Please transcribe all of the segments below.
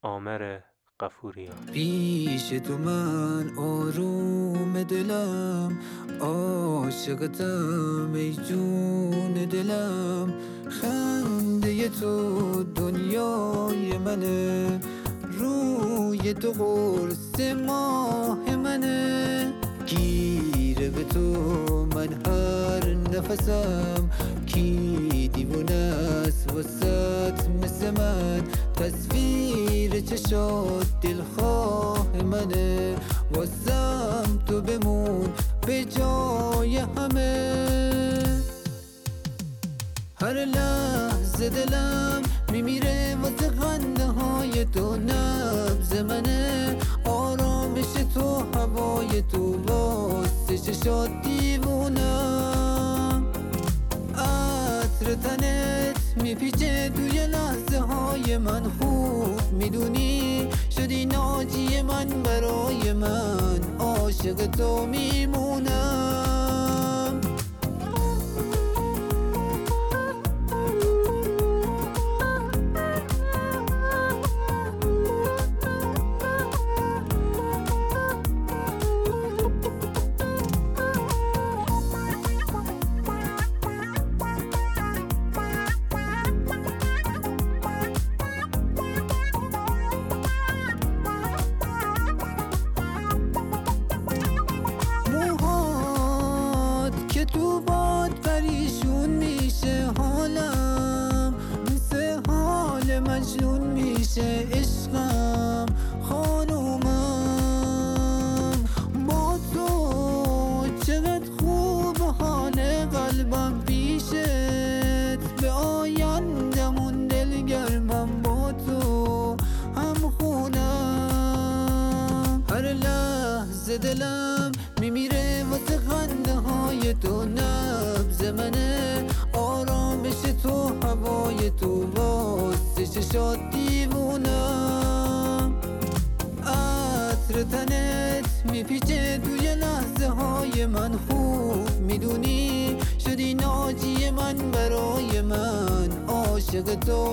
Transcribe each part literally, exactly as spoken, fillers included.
آمر غفوریان. پیش تو من آروم دلم، عاشقتم ای جون دلم. خنده تو دنیای منه، روی تو قرص ماه منه. گیره به تو من هر نفسم، کی دیوونه است واسط مثل من. تصویر چشات دلخواه منه، واسم تو بمون به جای همه. هر لحظه دلم میمیره واسه خنده های تو، نبض منه آرامش تو، هوای تو واسه چشات دیوونم. عطر تنت میپیچه توی لحظه های من، خوب میدونی شدی ناجی من برای من، عاشق تو میمونم. تو باد پریشون میشه حالم، مثل حال مجنون میشه عشقم. خانومم با تو چقدر خوب حال قلبم پیشت، به آیندمون دلگرمم با تو هم خونم. هر لحظه دلم میمیره واسه خنده های تو، نبض منه آرامش تو، هوای تو واسه چشات دیوونم. عطر تنت میپیچه توی لحظه های من، خوب میدونی شدی ناجی من برای من، عاشق تو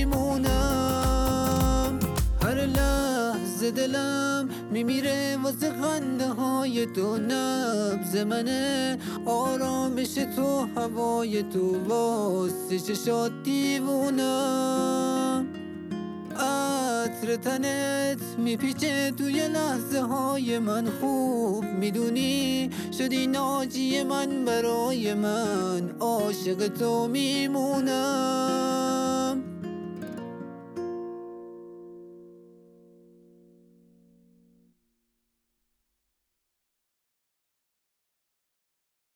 میمونم. هر لحظه دلم میمیره واسه خنده های تو، نبض منه آرامش تو، هوای تو واسه چشات دیوونم. عطر تنت میپیچه توی لحظه های من، خوب میدونی شدی ناجی من برای من، عاشق تو میمونم.